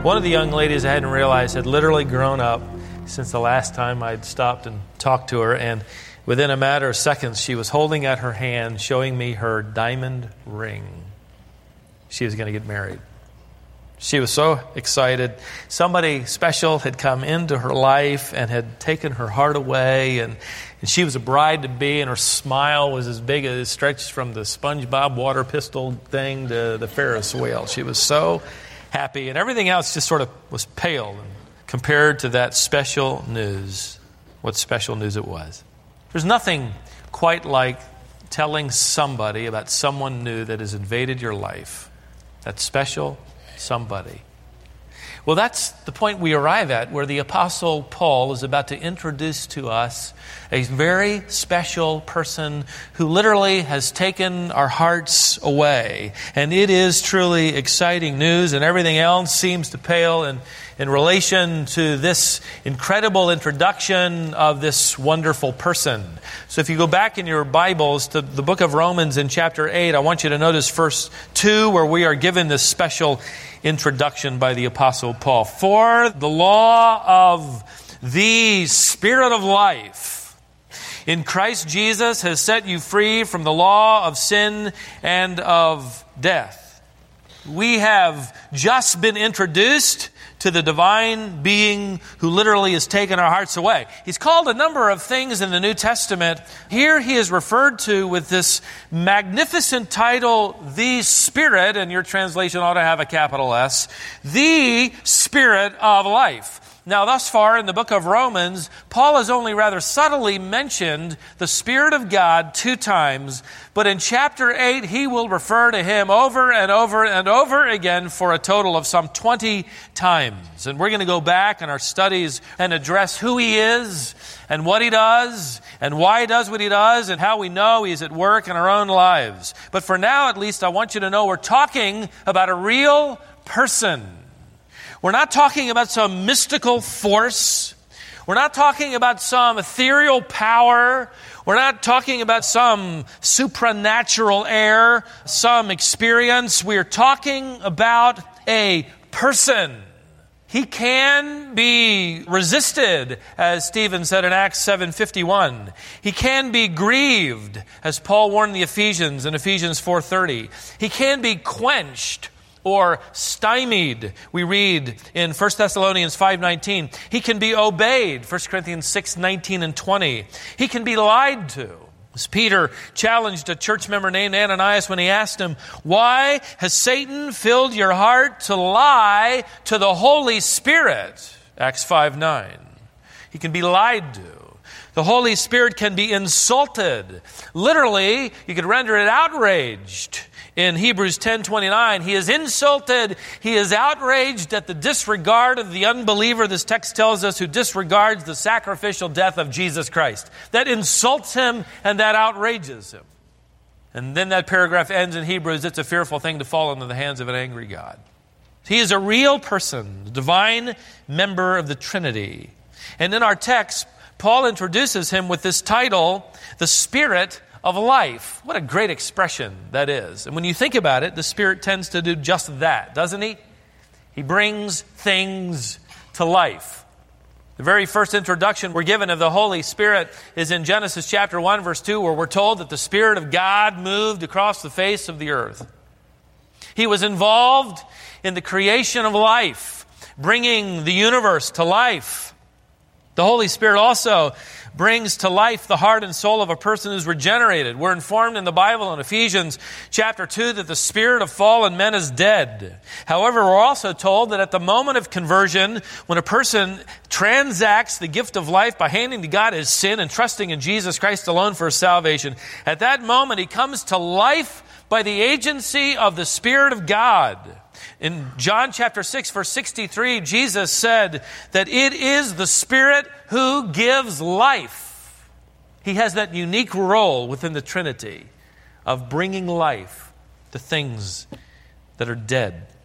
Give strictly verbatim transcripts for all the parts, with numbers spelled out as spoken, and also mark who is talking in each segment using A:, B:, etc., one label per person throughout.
A: One of the young ladies, I hadn't realized, had literally grown up since the last time I'd stopped and talked to her, and within a matter of seconds, she was holding out her hand, showing me her diamond ring. She was going to get married. She was so excited. Somebody special had come into her life and had taken her heart away, and, and she was a bride-to-be, and her smile was as big as it stretched from the SpongeBob water pistol thing to the Ferris wheel. She was so happy, and everything else just sort of was pale compared to that special news. What special news it was. There's nothing quite like telling somebody about someone new that has invaded your life. That special somebody. Well, that's the point we arrive at, where the Apostle Paul is about to introduce to us a very special person who literally has taken our hearts away. And it is truly exciting news, and everything else seems to pale in, in relation to this incredible introduction of this wonderful person. So if you go back in your Bibles to the book of Romans in chapter eight, I want you to notice verse two, where we are given this special introduction by the Apostle Paul. For the law of the Spirit of life in Christ Jesus has set you free from the law of sin and of death. We have just been introduced to the divine being who literally has taken our hearts away. He's called a number of things in the New Testament. Here he is referred to with this magnificent title, the Spirit, and your translation ought to have a capital S, the Spirit of life. Now, thus far in the book of Romans, Paul has only rather subtly mentioned the Spirit of God two times, but in chapter eight, he will refer to him over and over and over again for a total of some twenty times. And we're going to go back in our studies and address who he is and what he does and why he does what he does and how we know he's at work in our own lives. But for now, at least, I want you to know we're talking about a real person. We're not talking about some mystical force. We're not talking about some ethereal power. We're not talking about some supernatural air, some experience. We're talking about a person. He can be resisted, as Stephen said in Acts seven fifty-one. He can be grieved, as Paul warned the Ephesians in Ephesians four thirty. He can be quenched or stymied, we read in First Thessalonians five nineteen. He can be obeyed, First Corinthians six nineteen and twenty. He can be lied to. As Peter challenged a church member named Ananias when he asked him, "Why has Satan filled your heart to lie to the Holy Spirit?" Acts five nine. He can be lied to. The Holy Spirit can be insulted. Literally, you could render it outraged. In Hebrews ten twenty-nine, he is insulted, he is outraged at the disregard of the unbeliever, this text tells us, who disregards the sacrificial death of Jesus Christ. That insults him and that outrages him. And then that paragraph ends in Hebrews, it's a fearful thing to fall into the hands of an angry God. He is a real person, a divine member of the Trinity. And in our text, Paul introduces him with this title, the Spirit of life. What a great expression that is. And when you think about it, the Spirit tends to do just that, doesn't he? He brings things to life. The very first introduction we're given of the Holy Spirit is in Genesis chapter one, verse two, where we're told that the Spirit of God moved across the face of the earth. He was involved in the creation of life, bringing the universe to life. The Holy Spirit also brings to life the heart and soul of a person who's regenerated. We're informed in the Bible in Ephesians chapter two that the spirit of fallen men is dead. However, we're also told that at the moment of conversion, when a person transacts the gift of life by handing to God his sin and trusting in Jesus Christ alone for his salvation, at that moment he comes to life by the agency of the Spirit of God. In John chapter six, verse sixty-three, Jesus said that it is the Spirit who gives life. He has that unique role within the Trinity of bringing life to things that are dead.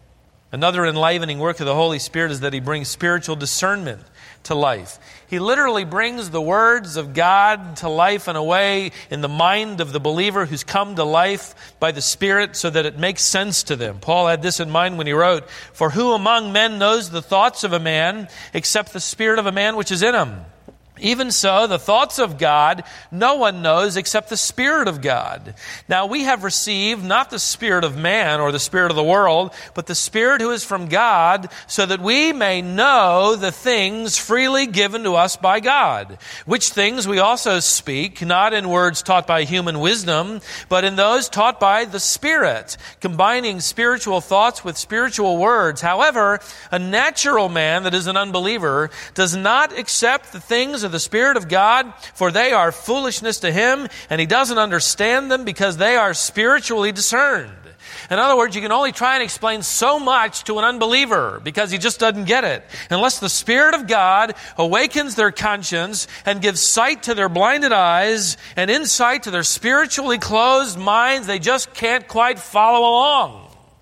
A: Another enlivening work of the Holy Spirit is that He brings spiritual discernment to life. He literally brings the words of God to life in a way in the mind of the believer who's come to life by the Spirit so that it makes sense to them. Paul had this in mind when he wrote, "For who among men knows the thoughts of a man except the spirit of a man which is in him? Even so, the thoughts of God no one knows except the Spirit of God. Now we have received not the spirit of man or the spirit of the world, but the Spirit who is from God, so that we may know the things freely given to us by God. Which things we also speak, not in words taught by human wisdom, but in those taught by the Spirit, combining spiritual thoughts with spiritual words. However, a natural man that is an unbeliever does not accept the things of the Spirit of God, for they are foolishness to him, and he doesn't understand them because they are spiritually discerned." In other words, you can only try and explain so much to an unbeliever because he just doesn't get it. Unless the Spirit of God awakens their conscience and gives sight to their blinded eyes and insight to their spiritually closed minds, they just can't quite follow along.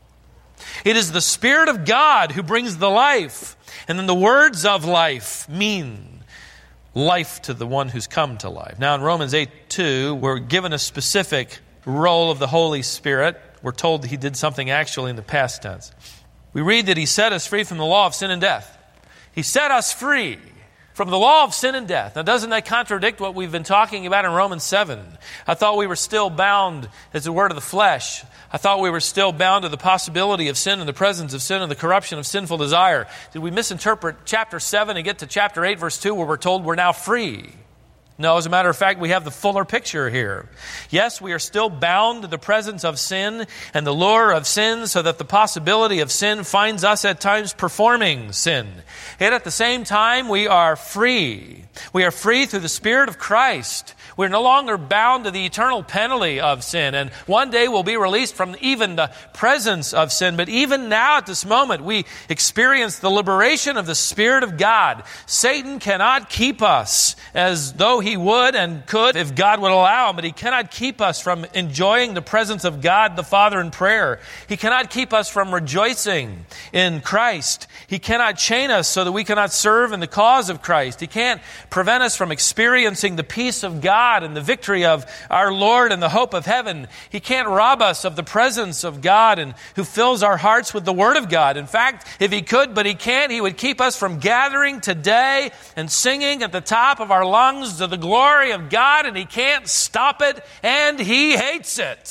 A: It is the Spirit of God who brings the life, and then the words of life mean life to the one who's come to life. Now in Romans eight two, we're given a specific role of the Holy Spirit. We're told that He did something actually in the past tense. We read that He set us free from the law of sin and death. He set us free from the law of sin and death. Now doesn't that contradict what we've been talking about in Romans seven? I thought we were still bound as the word of the flesh. I thought we were still bound to the possibility of sin and the presence of sin and the corruption of sinful desire. Did we misinterpret chapter seven and get to chapter eight, verse two, where we're told we're now free? No, as a matter of fact, we have the fuller picture here. Yes, we are still bound to the presence of sin and the lure of sin, so that the possibility of sin finds us at times performing sin. Yet at the same time, we are free. We are free through the Spirit of Christ. We're no longer bound to the eternal penalty of sin, and one day we'll be released from even the presence of sin. But even now at this moment, we experience the liberation of the Spirit of God. Satan cannot keep us, as though he would and could if God would allow him, but he cannot keep us from enjoying the presence of God the Father in prayer. He cannot keep us from rejoicing in Christ. He cannot chain us so that we cannot serve in the cause of Christ. He can't prevent us from experiencing the peace of God and the victory of our Lord and the hope of heaven. He can't rob us of the presence of God and who fills our hearts with the Word of God. In fact, if He could, but He can't, He would keep us from gathering today and singing at the top of our lungs to the glory of God, and He can't stop it, and He hates it.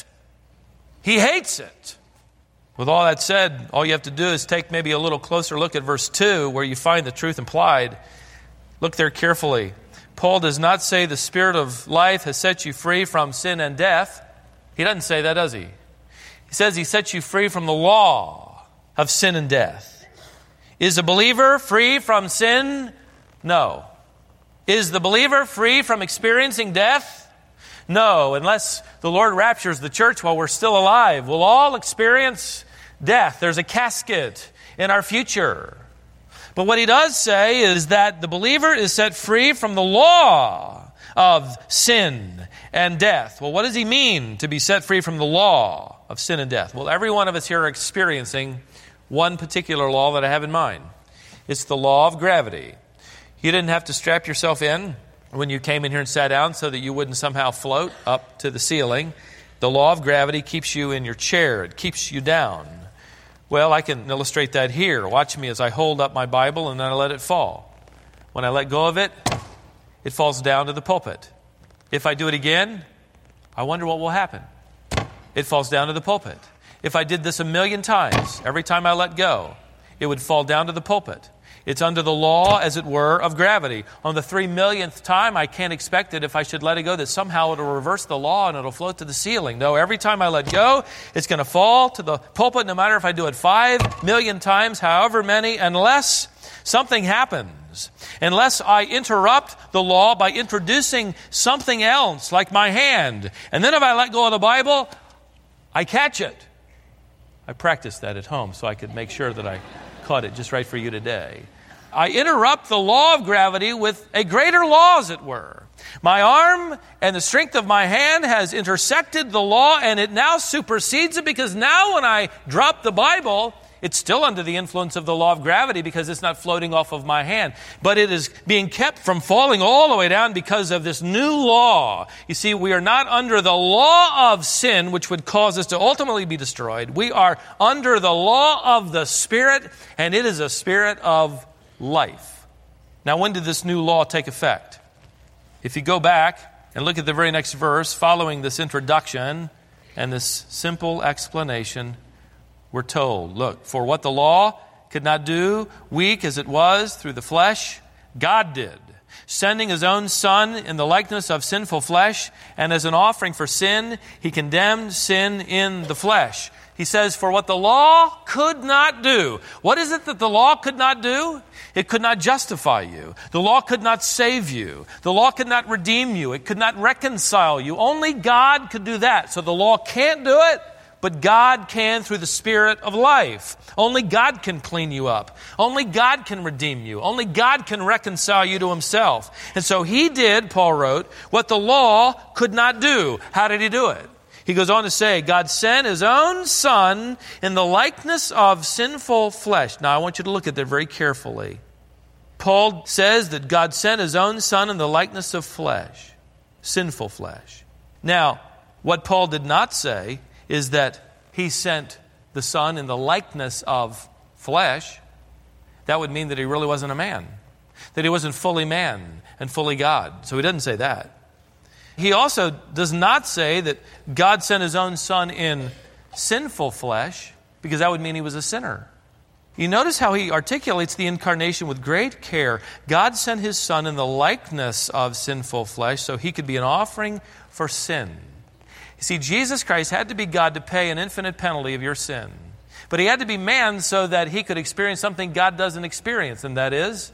A: He hates it. With all that said, all you have to do is take maybe a little closer look at verse two, where you find the truth implied. Look there carefully. Paul does not say the Spirit of life has set you free from sin and death. He doesn't say that, does he? He says He sets you free from the law of sin and death. Is a believer free from sin? No. Is the believer free from experiencing death? No, unless the Lord raptures the church while we're still alive. We'll all experience death. There's a casket in our future. But what he does say is that the believer is set free from the law of sin and death. Well, what does he mean to be set free from the law of sin and death? Well, every one of us here are experiencing one particular law that I have in mind. It's the law of gravity. You didn't have to strap yourself in when you came in here and sat down so that you wouldn't somehow float up to the ceiling. The law of gravity keeps you in your chair. It keeps you down. Well, I can illustrate that here. Watch me as I hold up my Bible and then I let it fall. When I let go of it, it falls down to the pulpit. If I do it again, I wonder what will happen. It falls down to the pulpit. If I did this a million times, every time I let go, it would fall down to the pulpit. It's under the law, as it were, of gravity. On the three millionth time, I can't expect it if I should let it go that somehow it'll reverse the law and it'll float to the ceiling. No, every time I let go, it's going to fall to the pulpit, no matter if I do it five million times, however many, unless something happens. Unless I interrupt the law by introducing something else, like my hand. And then if I let go of the Bible, I catch it. I practiced that at home so I could make sure that I caught it just right for you today. I interrupt the law of gravity with a greater law, as it were. My arm and the strength of my hand has intersected the law, and it now supersedes it, because now when I drop the Bible, It's still under the influence of the law of gravity because it's not floating off of my hand. But it is being kept from falling all the way down because of this new law. You see, we are not under the law of sin, which would cause us to ultimately be destroyed. We are under the law of the Spirit, and it is a spirit of life. Now, when did this new law take effect? If you go back and look at the very next verse, following this introduction and this simple explanation, we're told, look, for what the law could not do, weak as it was through the flesh, God did, sending his own Son in the likeness of sinful flesh, and as an offering for sin, he condemned sin in the flesh. He says, for what the law could not do. What is it that the law could not do? It could not justify you. The law could not save you. The law could not redeem you. It could not reconcile you. Only God could do that. So the law can't do it, but God can through the Spirit of life. Only God can clean you up. Only God can redeem you. Only God can reconcile you to himself. And so he did, Paul wrote, what the law could not do. How did he do it? He goes on to say, God sent his own Son in the likeness of sinful flesh. Now, I want you to look at that very carefully. Paul says that God sent his own Son in the likeness of flesh, sinful flesh. Now, what Paul did not say is that he sent the Son in the likeness of flesh. That would mean that he really wasn't a man, that he wasn't fully man and fully God. So he doesn't say that. He also does not say that God sent his own Son in sinful flesh, because that would mean he was a sinner. You notice how he articulates the incarnation with great care. God sent his Son in the likeness of sinful flesh so he could be an offering for sin. You see, Jesus Christ had to be God to pay an infinite penalty of your sin. But he had to be man so that he could experience something God doesn't experience, and that is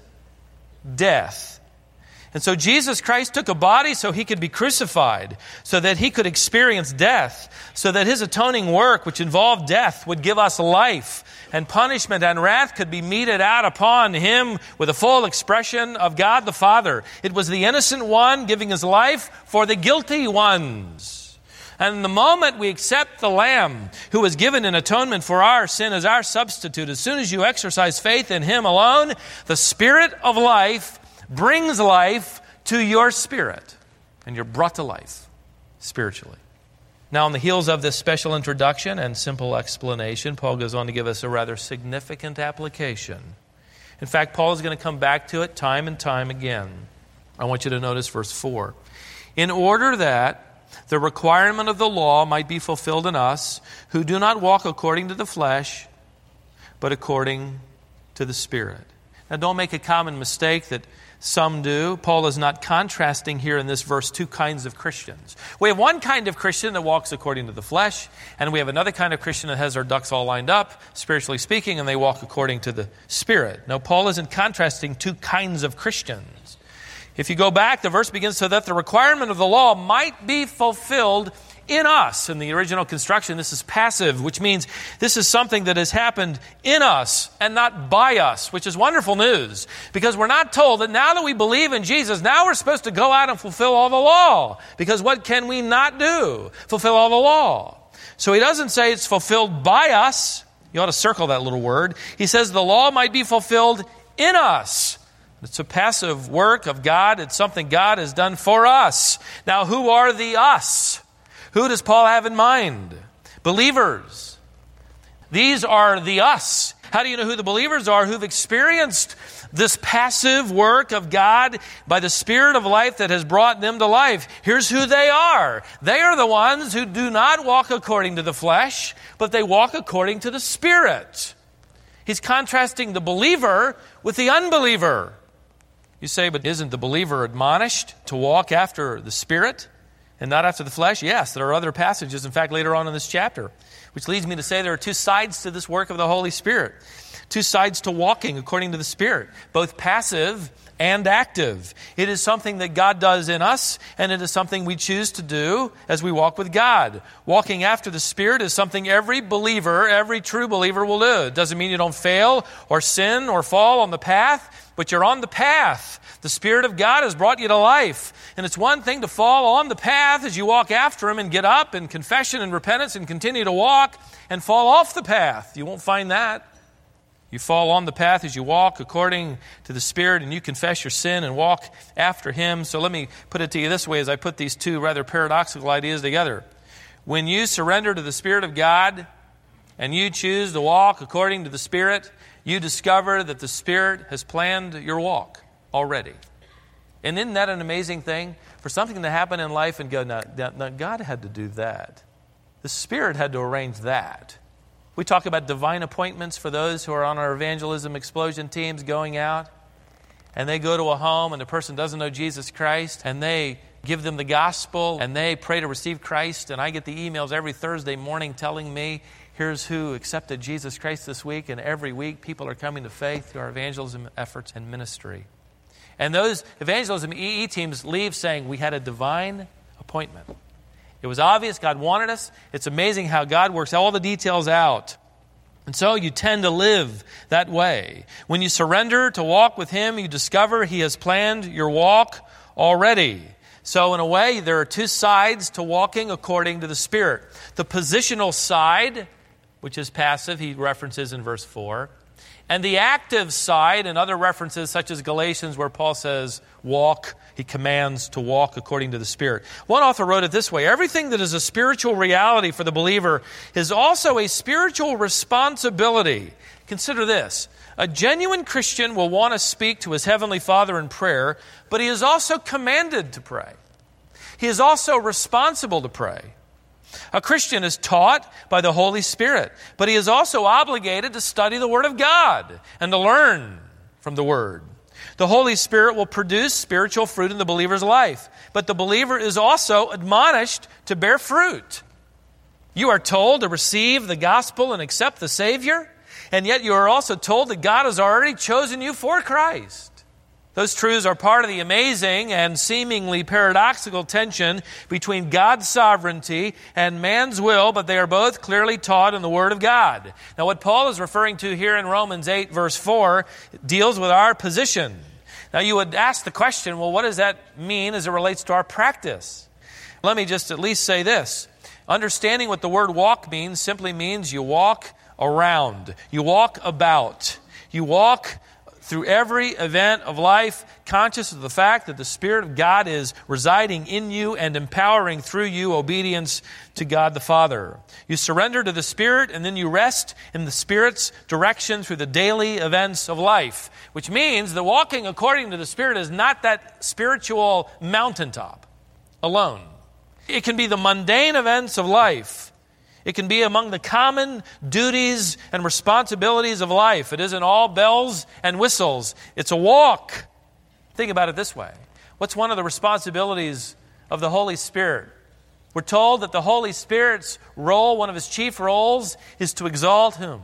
A: death. And so Jesus Christ took a body so he could be crucified, so that he could experience death, so that his atoning work, which involved death, would give us life, and punishment and wrath could be meted out upon him with a full expression of God the Father. It was the innocent one giving his life for the guilty ones. And the moment we accept the Lamb who was given in atonement for our sin as our substitute, as soon as you exercise faith in him alone, the Spirit of life brings life to your spirit, and you're brought to life spiritually. Now, on the heels of this special introduction and simple explanation, Paul goes on to give us a rather significant application. In fact, Paul is going to come back to it time and time again. I want you to notice verse four. In order that the requirement of the law might be fulfilled in us, who do not walk according to the flesh, but according to the Spirit. Now, don't make a common mistake that some do. Paul is not contrasting here in this verse two kinds of Christians. We have one kind of Christian that walks according to the flesh, and we have another kind of Christian that has their ducks all lined up, spiritually speaking, and they walk according to the Spirit. Now, Paul isn't contrasting two kinds of Christians. If you go back, the verse begins, so that the requirement of the law might be fulfilled in us. In the original construction, this is passive, which means this is something that has happened in us and not by us, which is wonderful news, because we're not told that now that we believe in Jesus, now we're supposed to go out and fulfill all the law, because what can we not do? Fulfill all the law. So he doesn't say it's fulfilled by us. You ought to circle that little word. He says the law might be fulfilled in us. It's a passive work of God. It's something God has done for us. Now, who are the us? Who does Paul have in mind? Believers. These are the us. How do you know who the believers are? Who've experienced this passive work of God by the Spirit of life that has brought them to life. Here's who they are. They are the ones who do not walk according to the flesh, but they walk according to the Spirit. He's contrasting the believer with the unbeliever. You say, but isn't the believer admonished to walk after the Spirit and not after the flesh? Yes, there are other passages, in fact, later on in this chapter, which leads me to say there are two sides to this work of the Holy Spirit. Two sides to walking according to the Spirit, both passive and active. It is something that God does in us, and it is something we choose to do as we walk with God. Walking after the Spirit is something every believer, every true believer will do. It doesn't mean you don't fail or sin or fall on the path, but you're on the path. The Spirit of God has brought you to life. And it's one thing to fall on the path as you walk after Him and get up in confession and repentance and continue to walk and fall off the path. You won't find that. You fall on the path as you walk according to the Spirit, and you confess your sin and walk after Him. So let me put it to you this way as I put these two rather paradoxical ideas together. When you surrender to the Spirit of God and you choose to walk according to the Spirit, you discover that the Spirit has planned your walk already. And isn't that an amazing thing? For something to happen in life and go, no, no, God had to do that. The Spirit had to arrange that. We talk about divine appointments for those who are on our evangelism explosion teams going out, and they go to a home and the person doesn't know Jesus Christ, and they give them the gospel and they pray to receive Christ, and I get the emails every Thursday morning telling me, here's who accepted Jesus Christ this week, and every week people are coming to faith through our evangelism efforts and ministry. And those evangelism E E teams leave saying, we had a divine appointment. It was obvious God wanted us. It's amazing how God works all the details out. And so you tend to live that way. When you surrender to walk with Him, you discover He has planned your walk already. So in a way, there are two sides to walking according to the Spirit. The positional side, which is passive, he references in verse four. And the active side, and other references such as Galatians where Paul says, walk, he commands to walk according to the Spirit. One author wrote it this way: everything that is a spiritual reality for the believer is also a spiritual responsibility. Consider this. A genuine Christian will want to speak to his Heavenly Father in prayer, but he is also commanded to pray. He is also responsible to pray. A Christian is taught by the Holy Spirit, but he is also obligated to study the Word of God and to learn from the Word. The Holy Spirit will produce spiritual fruit in the believer's life, but the believer is also admonished to bear fruit. You are told to receive the gospel and accept the Savior, and yet you are also told that God has already chosen you for Christ. Those truths are part of the amazing and seemingly paradoxical tension between God's sovereignty and man's will, but they are both clearly taught in the Word of God. Now, what Paul is referring to here in Romans eight, verse four, deals with our position. Now, you would ask the question, well, what does that mean as it relates to our practice? Let me just at least say this. Understanding what the word walk means simply means you walk around. You walk about. You walk through every event of life, conscious of the fact that the Spirit of God is residing in you and empowering through you obedience to God the Father. You surrender to the Spirit, and then you rest in the Spirit's direction through the daily events of life, which means that walking according to the Spirit is not that spiritual mountaintop alone. It can be the mundane events of life. It can be among the common duties and responsibilities of life. It isn't all bells and whistles. It's a walk. Think about it this way. What's one of the responsibilities of the Holy Spirit? We're told that the Holy Spirit's role, one of His chief roles, is to exalt Him,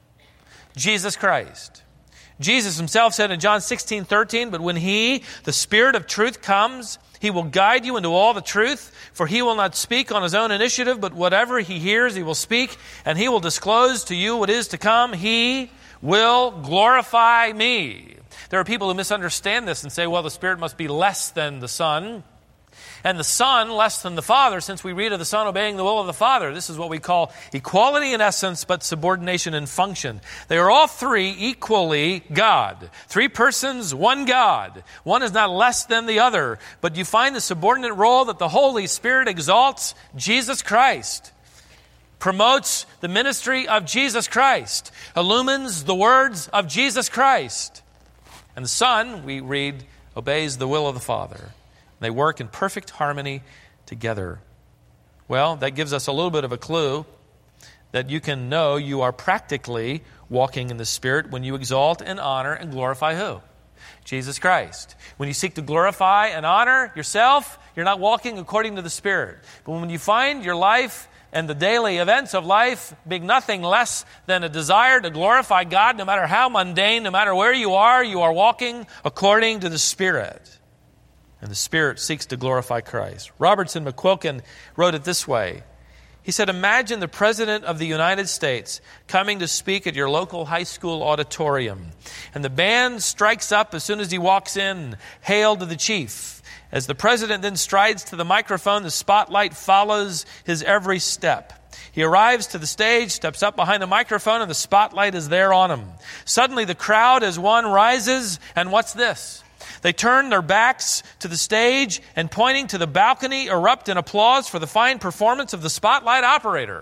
A: Jesus Christ. Jesus Himself said in John sixteen thirteen, but when He, the Spirit of truth, comes, He will guide you into all the truth, for He will not speak on His own initiative, but whatever He hears, He will speak, and He will disclose to you what is to come. He will glorify me. There are people who misunderstand this and say, well, the Spirit must be less than the Son, and the Son less than the Father, since we read of the Son obeying the will of the Father. This is what we call equality in essence, but subordination in function. They are all three equally God. Three persons, one God. One is not less than the other, but you find the subordinate role that the Holy Spirit exalts Jesus Christ, promotes the ministry of Jesus Christ, illumines the words of Jesus Christ. And the Son, we read, obeys the will of the Father. They work in perfect harmony together. Well, that gives us a little bit of a clue that you can know you are practically walking in the Spirit when you exalt and honor and glorify who? Jesus Christ. When you seek to glorify and honor yourself, you're not walking according to the Spirit. But when you find your life and the daily events of life being nothing less than a desire to glorify God, no matter how mundane, no matter where you are, you are walking according to the Spirit. And the Spirit seeks to glorify Christ. Robertson McQuilkin wrote it this way. He said, imagine the President of the United States coming to speak at your local high school auditorium. And the band strikes up as soon as he walks in, hail to the chief. As the President then strides to the microphone, the spotlight follows his every step. He arrives to the stage, steps up behind the microphone, and the spotlight is there on him. Suddenly the crowd as one rises, and what's this? They turn their backs to the stage and, pointing to the balcony, erupt in applause for the fine performance of the spotlight operator.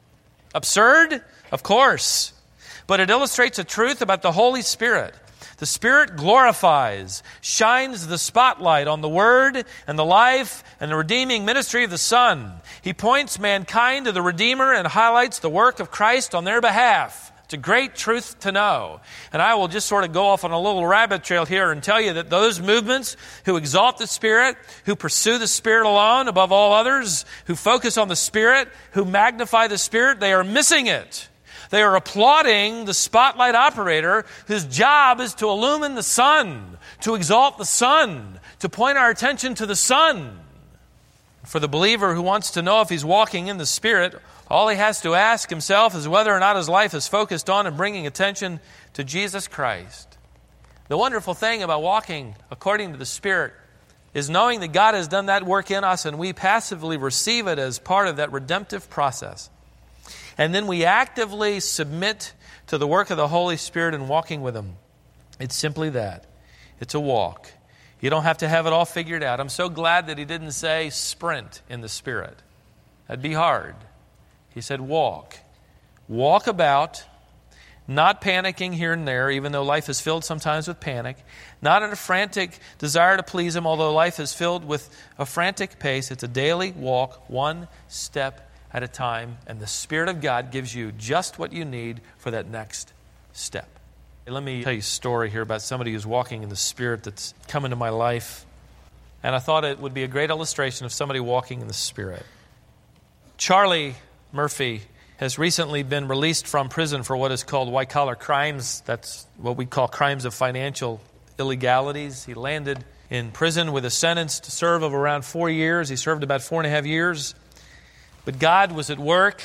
A: Absurd? Of course. But it illustrates a truth about the Holy Spirit. The Spirit glorifies, shines the spotlight on the Word and the life and the redeeming ministry of the Son. He points mankind to the Redeemer and highlights the work of Christ on their behalf. It's a great truth to know. And I will just sort of go off on a little rabbit trail here and tell you that those movements who exalt the Spirit, who pursue the Spirit alone above all others, who focus on the Spirit, who magnify the Spirit, they are missing it. They are applauding the spotlight operator whose job is to illumine the sun, to exalt the sun, to point our attention to the sun. For the believer who wants to know if he's walking in the Spirit, all he has to ask himself is whether or not his life is focused on and bringing attention to Jesus Christ. The wonderful thing about walking according to the Spirit is knowing that God has done that work in us and we passively receive it as part of that redemptive process. And then we actively submit to the work of the Holy Spirit in walking with Him. It's simply that. It's a walk. You don't have to have it all figured out. I'm so glad that He didn't say sprint in the Spirit. That'd be hard. He said walk. Walk about, not panicking here and there, even though life is filled sometimes with panic. Not in a frantic desire to please Him, although life is filled with a frantic pace. It's a daily walk, one step at a time, and the Spirit of God gives you just what you need for that next step. Hey, let me tell you a story here about somebody who's walking in the Spirit that's come into my life. And I thought it would be a great illustration of somebody walking in the Spirit. Charlie Murphy has recently been released from prison for what is called white-collar crimes. That's what we call crimes of financial illegalities. He landed in prison with a sentence to serve of around four years. He served about four and a half years. But God was at work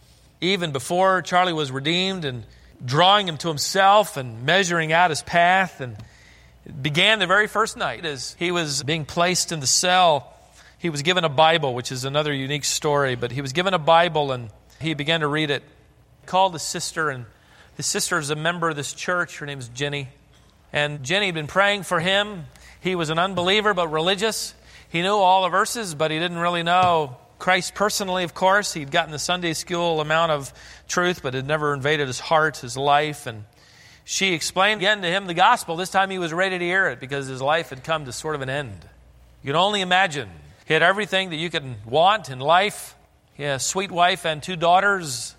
A: even before Charlie was redeemed and drawing him to Himself and measuring out his path. And it began the very first night as he was being placed in the cell. He was given a Bible, which is another unique story. But he was given a Bible and he began to read it. He called his sister, and his sister is a member of this church. Her name is Jenny. And Jenny had been praying for him. He was an unbeliever but religious. He knew all the verses, but he didn't really know Christ personally, of course. He'd gotten the Sunday school amount of truth, but it never invaded his heart, his life. And she explained again to him the gospel. This time he was ready to hear it because his life had come to sort of an end. You can only imagine. He had everything that you could want in life. He had a sweet wife and two daughters.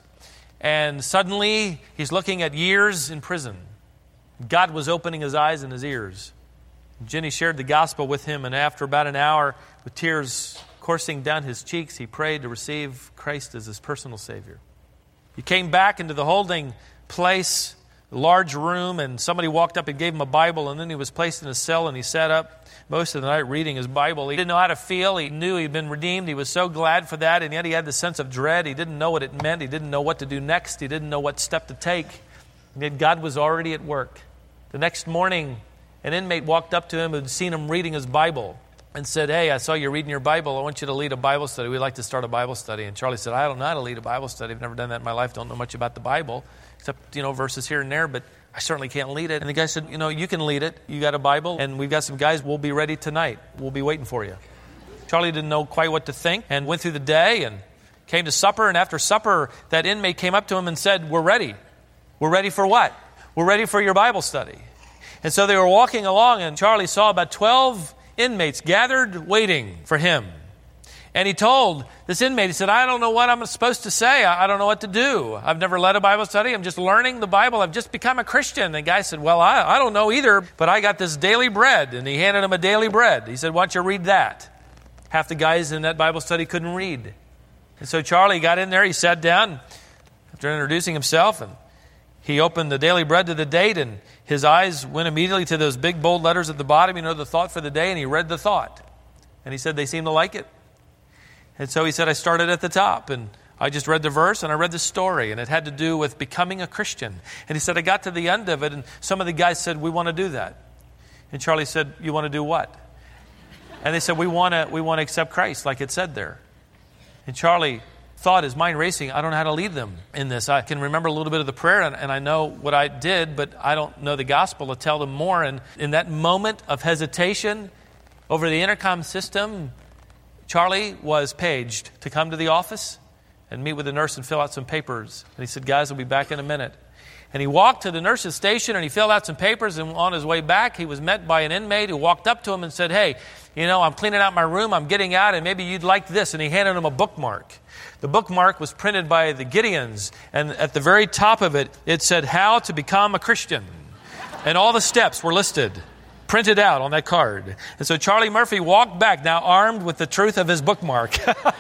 A: And suddenly he's looking at years in prison. God was opening his eyes and his ears. Jenny shared the gospel with him, and after about an hour, with tears coursing down his cheeks, he prayed to receive Christ as his personal Savior. He came back into the holding place, a large room, and somebody walked up and gave him a Bible, and then he was placed in a cell, and he sat up most of the night reading his Bible. He didn't know how to feel. He knew he'd been redeemed. He was so glad for that, and yet he had the sense of dread. He didn't know what it meant. He didn't know what to do next. He didn't know what step to take. And yet God was already at work. The next morning, an inmate walked up to him who had seen him reading his Bible and said, "Hey, I saw you reading your Bible. I want you to lead a Bible study. We'd like to start a Bible study." And Charlie said, "I don't know how to lead a Bible study. I've never done that in my life. Don't know much about the Bible, except, you know, verses here and there, but I certainly can't lead it." And the guy said, "You know, you can lead it. You got a Bible, and we've got some guys. We'll be ready tonight. We'll be waiting for you." Charlie didn't know quite what to think and went through the day and came to supper. And after supper, that inmate came up to him and said, "We're ready. We're ready for what? We're ready for your Bible study." And so they were walking along, and Charlie saw about twelve inmates gathered waiting for him. And he told this inmate, he said, "I don't know what I'm supposed to say. I don't know what to do. I've never led a Bible study. I'm just learning the Bible. I've just become a Christian." And the guy said, "Well, I, I don't know either, but I got this daily bread." And he handed him a daily bread. He said, "Why don't you read that?" Half the guys in that Bible study couldn't read. And so Charlie got in there. He sat down after introducing himself, and he opened the daily bread to the date, and his eyes went immediately to those big bold letters at the bottom, you know, the thought for the day, and he read the thought. And he said, "They seem to like it." And so he said, "I started at the top, and I just read the verse, and I read the story, and it had to do with becoming a Christian." And he said, "I got to the end of it, and some of the guys said, 'We want to do that.'" And Charlie said, "You want to do what?" And they said, we want to we want to accept Christ, like it said there." And Charlie thought, his mind racing, I don't know how to lead them in this. I can remember a little bit of the prayer, and, and I know what I did, but I don't know the gospel to tell them more. And in that moment of hesitation over the intercom system, Charlie was paged to come to the office and meet with the nurse and fill out some papers. And he said, guys, I'll be back in a minute. And he walked to the nurse's station and he filled out some papers, and on his way back, he was met by an inmate who walked up to him and said, hey, you know, I'm cleaning out my room, I'm getting out, and maybe you'd like this. And he handed him a bookmark. The bookmark was printed by the Gideons, and at the very top of it, it said, how to become a Christian. And all the steps were listed, printed out on that card. And so Charlie Murphy walked back, now armed with the truth of his bookmark.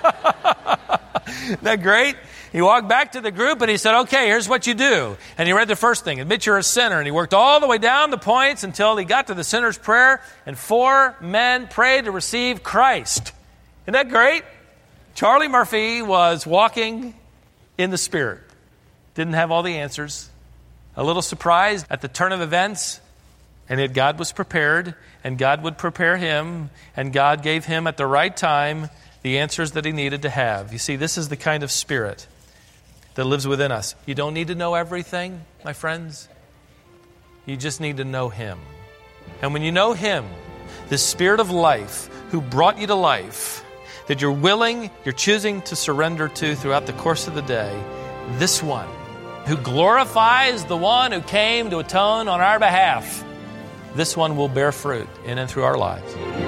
A: Isn't that great? He walked back to the group and he said, okay, here's what you do. And he read the first thing, admit you're a sinner. And he worked all the way down the points until he got to the sinner's prayer, and four men prayed to receive Christ. Isn't that great? Charlie Murphy was walking in the Spirit. Didn't have all the answers. A little surprised at the turn of events. And yet God was prepared, and God would prepare him, and God gave him at the right time the answers that he needed to have. You see, this is the kind of spirit that lives within us. You don't need to know everything, my friends. You just need to know him. And when you know him, this spirit of life who brought you to life, that you're willing, you're choosing to surrender to throughout the course of the day, this one who glorifies the one who came to atone on our behalf, this one will bear fruit in and through our lives.